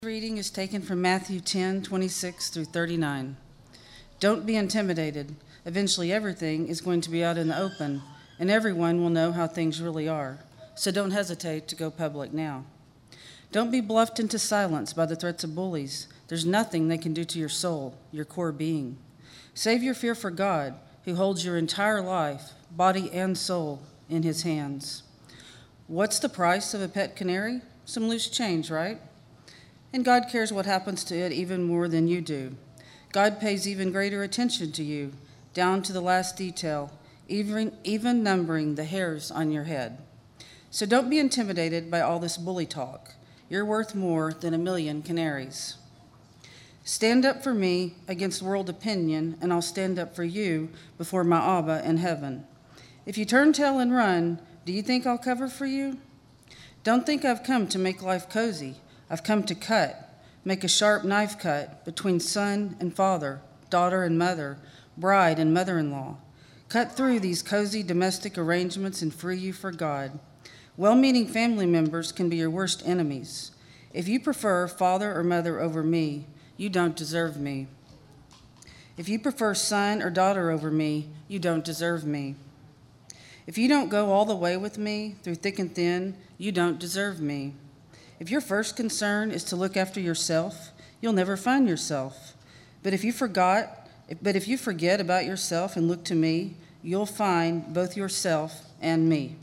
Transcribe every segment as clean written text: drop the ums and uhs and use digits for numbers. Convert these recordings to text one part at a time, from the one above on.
Reading is taken from Matthew 10:26 through 39. Don't be intimidated. Eventually everything is going to be out in the open, and everyone will know how things really are. So don't hesitate to go public now. Don't be bluffed into silence by the threats of bullies. There's nothing they can do to your soul, your core being. Save your fear for God, who holds your entire life, body and soul, in his hands. What's the price of a pet canary? Some loose change, right? And God cares what happens to it even more than you do. God pays even greater attention to you, down to the last detail, even numbering the hairs on your head. So don't be intimidated by all this bully talk. You're worth more than 1,000,000 canaries. Stand up for me against world opinion, and I'll stand up for you before my Abba in heaven. If you turn tail and run, do you think I'll cover for you? Don't think I've come to make life cozy. I've come to make a sharp knife cut between son and father, daughter and mother, bride and mother-in-law. Cut through these cozy domestic arrangements and free you for God. Well-meaning family members can be your worst enemies. If you prefer father or mother over me, you don't deserve me. If you prefer son or daughter over me, you don't deserve me. If you don't go all the way with me through thick and thin, you don't deserve me. If your first concern is to look after yourself, you'll never find yourself. But if you forget about yourself and look to me, you'll find both yourself and me.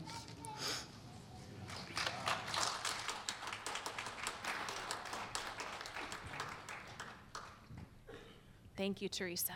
Thank you, Teresa.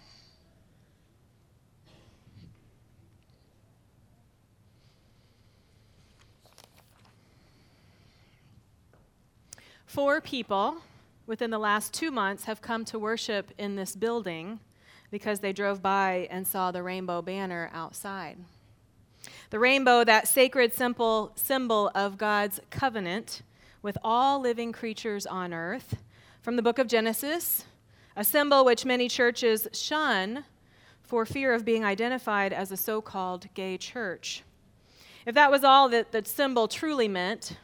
Four people within the last 2 months have come to worship in this building because they drove by and saw the rainbow banner outside. The rainbow, that sacred symbol of God's covenant with all living creatures on earth, from the book of Genesis, a symbol which many churches shun for fear of being identified as a so-called gay church. If that was all that the symbol truly meant,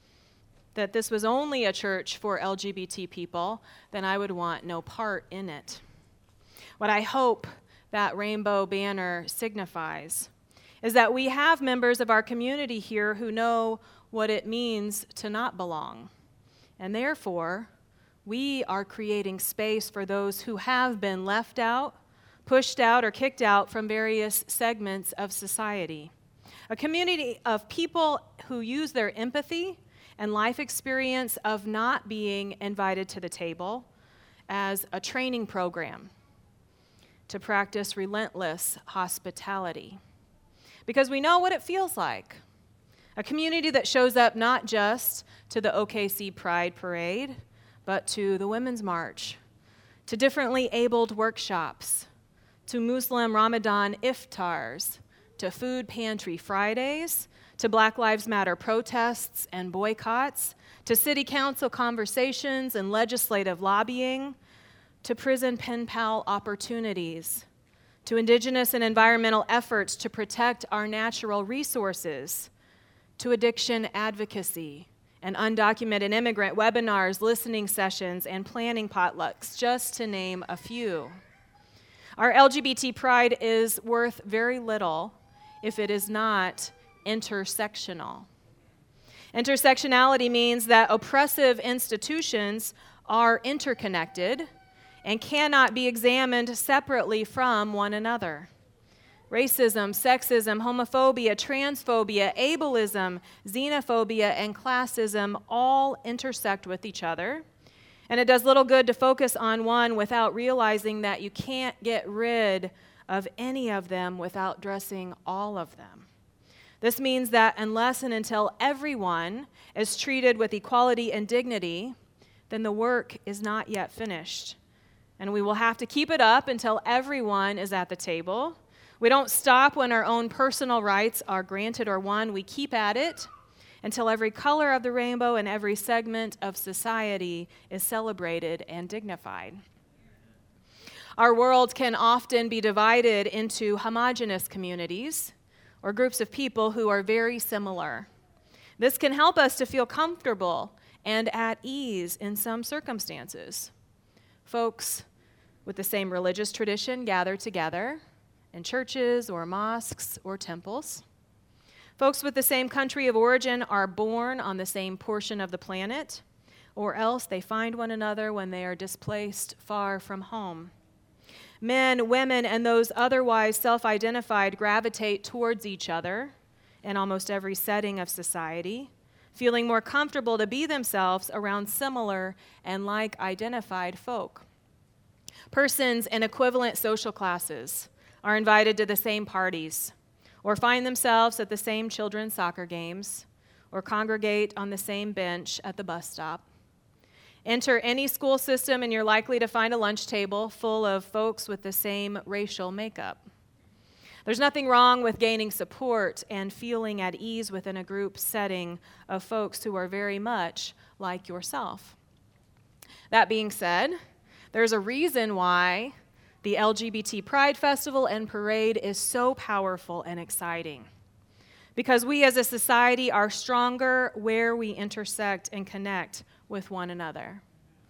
that this was only a church for LGBT people, then I would want no part in it. What I hope that rainbow banner signifies is that we have members of our community here who know what it means to not belong. And therefore, we are creating space for those who have been left out, pushed out, or kicked out from various segments of society. A community of people who use their empathy and life experience of not being invited to the table as a training program to practice relentless hospitality. Because we know what it feels like. A community that shows up not just to the OKC Pride Parade, but to the Women's March, to differently abled workshops, to Muslim Ramadan iftars, to Food Pantry Fridays, to Black Lives Matter protests and boycotts, to city council conversations and legislative lobbying, to prison pen pal opportunities, to indigenous and environmental efforts to protect our natural resources, to addiction advocacy and undocumented immigrant webinars, listening sessions, and planning potlucks, just to name a few. Our LGBT pride is worth very little if it is not intersectional. Intersectionality means that oppressive institutions are interconnected and cannot be examined separately from one another. Racism, sexism, homophobia, transphobia, ableism, xenophobia, and classism all intersect with each other. And it does little good to focus on one without realizing that you can't get rid of any of them without addressing all of them. This means that unless and until everyone is treated with equality and dignity, then the work is not yet finished. And we will have to keep it up until everyone is at the table. We don't stop when our own personal rights are granted or won. We keep at it until every color of the rainbow and every segment of society is celebrated and dignified. Our world can often be divided into homogeneous communities or groups of people who are very similar. This can help us to feel comfortable and at ease in some circumstances. Folks with the same religious tradition gather together in churches or mosques or temples. Folks with the same country of origin are born on the same portion of the planet, or else they find one another when they are displaced far from home. Men, women, and those otherwise self-identified gravitate towards each other in almost every setting of society, feeling more comfortable to be themselves around similar and like-identified folk. Persons in equivalent social classes are invited to the same parties, or find themselves at the same children's soccer games, or congregate on the same bench at the bus stop. Enter any school system and you're likely to find a lunch table full of folks with the same racial makeup. There's nothing wrong with gaining support and feeling at ease within a group setting of folks who are very much like yourself. That being said, there's a reason why the LGBT Pride Festival and Parade is so powerful and exciting. Because we as a society are stronger where we intersect and connect with one another.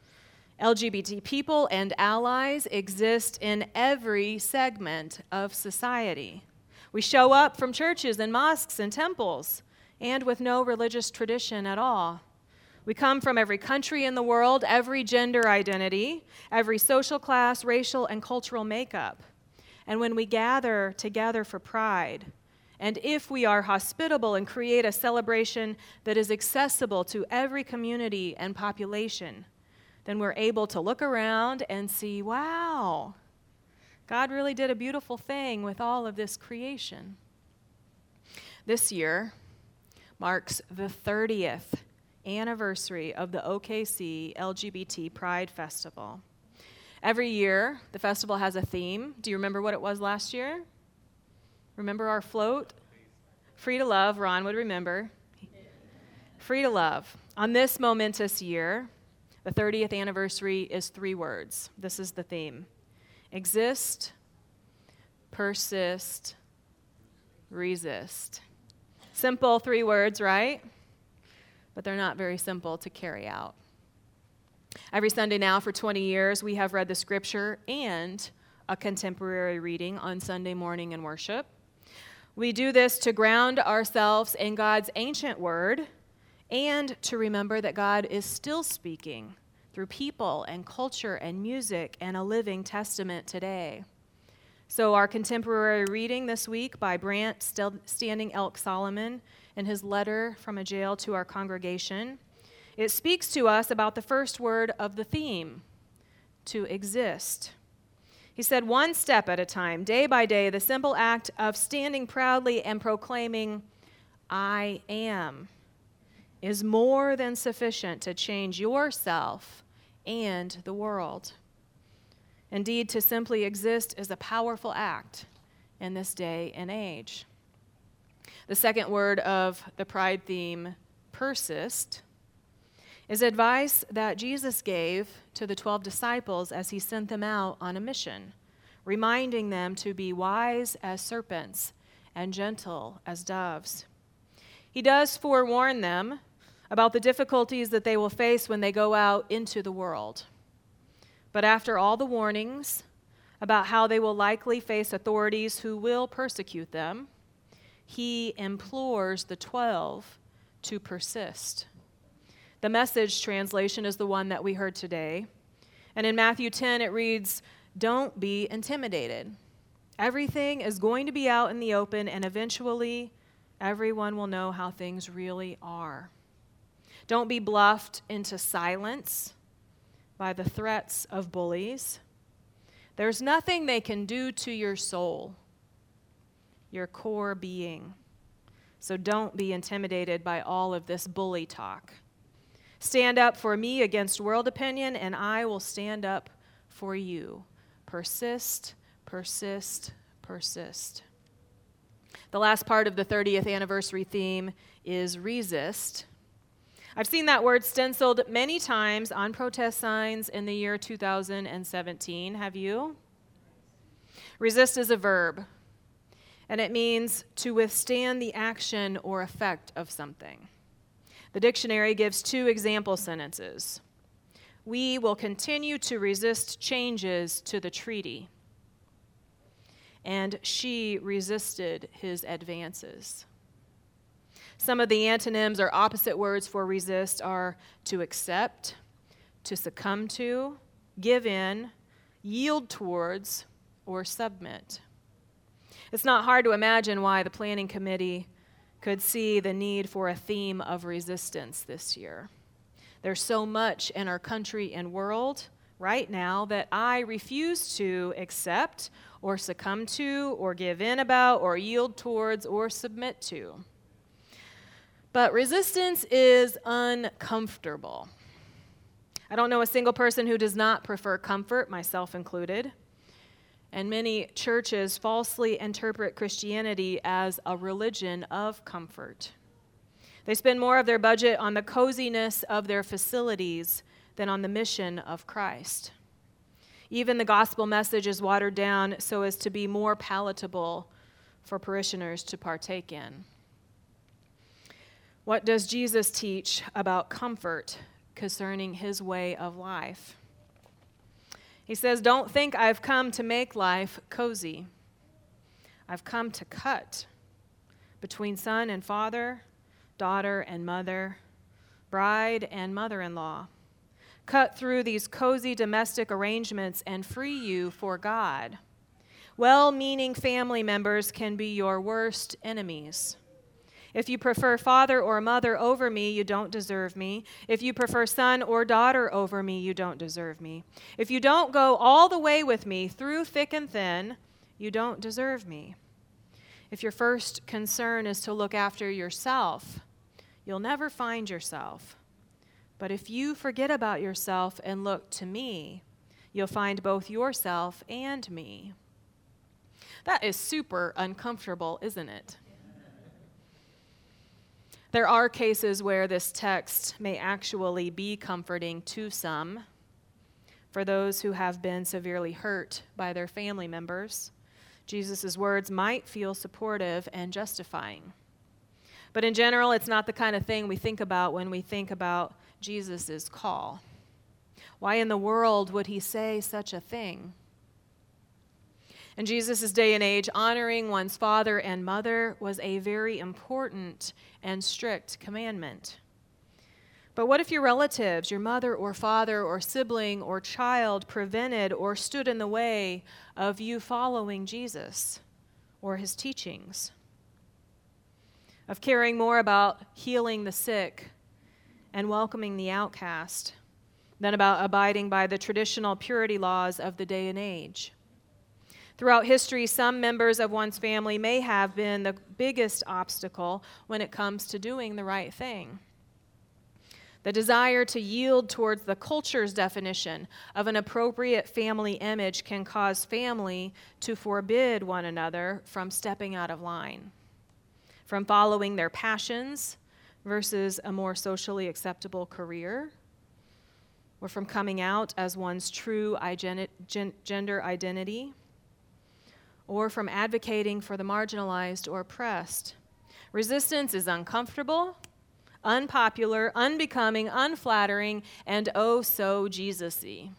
LGBT people and allies exist in every segment of society. We show up from churches and mosques and temples, and with no religious tradition at all. We come from every country in the world, every gender identity, every social class, racial, and cultural makeup. And when we gather together for Pride, and if we are hospitable and create a celebration that is accessible to every community and population, then we're able to look around and see, wow, God really did a beautiful thing with all of this creation. This year marks the 30th anniversary of the OKC LGBT Pride Festival. Every year, the festival has a theme. Do you remember what it was last year? Remember our float? Free to love, Ron would remember. Free to love. On this momentous year, the 30th anniversary is 3 words. This is the theme. Exist, persist, resist. Simple 3 words, right? But they're not very simple to carry out. Every Sunday now for 20 years, we have read the scripture and a contemporary reading on Sunday morning in worship. We do this to ground ourselves in God's ancient word and to remember that God is still speaking through people and culture and music and a living testament today. So our contemporary reading this week by Brant Standing Elk Solomon in his letter from a jail to our congregation, it speaks to us about the first word of the theme, to exist. He said, one step at a time, day by day, the simple act of standing proudly and proclaiming, I am, is more than sufficient to change yourself and the world. Indeed, to simply exist is a powerful act in this day and age. The second word of the Pride theme, persist, is advice that Jesus gave to the 12 disciples as he sent them out on a mission, reminding them to be wise as serpents and gentle as doves. He does forewarn them about the difficulties that they will face when they go out into the world. But after all the warnings about how they will likely face authorities who will persecute them, he implores the 12 to persist. The Message translation is the one that we heard today. And in Matthew 10, it reads, don't be intimidated. Everything is going to be out in the open, and eventually everyone will know how things really are. Don't be bluffed into silence by the threats of bullies. There's nothing they can do to your soul, your core being. So don't be intimidated by all of this bully talk. Stand up for me against world opinion, and I will stand up for you. Persist, persist, persist. The last part of the 30th anniversary theme is resist. I've seen that word stenciled many times on protest signs in the year 2017. Have you? Resist is a verb, and it means to withstand the action or effect of something. The dictionary gives 2 example sentences. We will continue to resist changes to the treaty. And she resisted his advances. Some of the antonyms or opposite words for resist are to accept, to succumb to, give in, yield towards, or submit. It's not hard to imagine why the planning committee could see the need for a theme of resistance this year. There's so much in our country and world right now that I refuse to accept or succumb to or give in about or yield towards or submit to. But resistance is uncomfortable. I don't know a single person who does not prefer comfort, myself included. And many churches falsely interpret Christianity as a religion of comfort. They spend more of their budget on the coziness of their facilities than on the mission of Christ. Even the gospel message is watered down so as to be more palatable for parishioners to partake in. What does Jesus teach about comfort concerning his way of life? He says, "Don't think I've come to make life cozy. I've come to cut between son and father, daughter and mother, bride and mother-in-law. Cut through these cozy domestic arrangements and free you for God. Well-meaning family members can be your worst enemies. If you prefer father or mother over me, you don't deserve me. If you prefer son or daughter over me, you don't deserve me. If you don't go all the way with me through thick and thin, you don't deserve me. If your first concern is to look after yourself, you'll never find yourself. But if you forget about yourself and look to me, you'll find both yourself and me." That is super uncomfortable, isn't it? There are cases where this text may actually be comforting to some, for those who have been severely hurt by their family members. Jesus' words might feel supportive and justifying. But in general, it's not the kind of thing we think about when we think about Jesus' call. Why in the world would he say such a thing? In Jesus' day and age, honoring one's father and mother was a very important and strict commandment. But what if your relatives, your mother or father or sibling or child, prevented or stood in the way of you following Jesus or his teachings? Of caring more about healing the sick and welcoming the outcast than about abiding by the traditional purity laws of the day and age? Throughout history, some members of one's family may have been the biggest obstacle when it comes to doing the right thing. The desire to yield towards the culture's definition of an appropriate family image can cause family to forbid one another from stepping out of line, from following their passions versus a more socially acceptable career, or from coming out as one's true gender identity, or from advocating for the marginalized or oppressed. Resistance is uncomfortable, unpopular, unbecoming, unflattering, and oh so Jesus-y.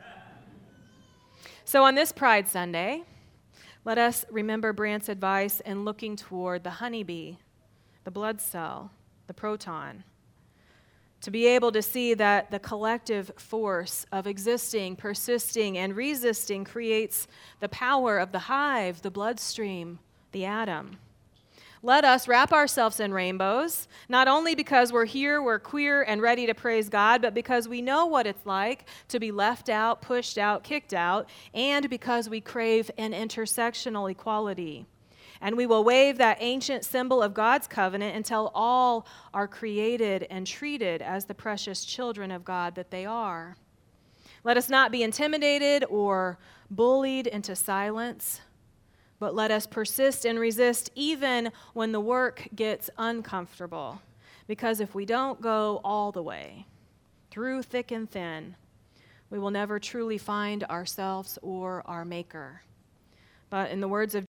So on this Pride Sunday, let us remember Brandt's advice in looking toward the honeybee, the blood cell, the proton, to be able to see that the collective force of existing, persisting, and resisting creates the power of the hive, the bloodstream, the atom. Let us wrap ourselves in rainbows, not only because we're here, we're queer and ready to praise God, but because we know what it's like to be left out, pushed out, kicked out, and because we crave an intersectional equality. And we will wave that ancient symbol of God's covenant until all are created and treated as the precious children of God that they are. Let us not be intimidated or bullied into silence, but let us persist and resist even when the work gets uncomfortable. Because if we don't go all the way, through thick and thin, we will never truly find ourselves or our Maker. But in the words of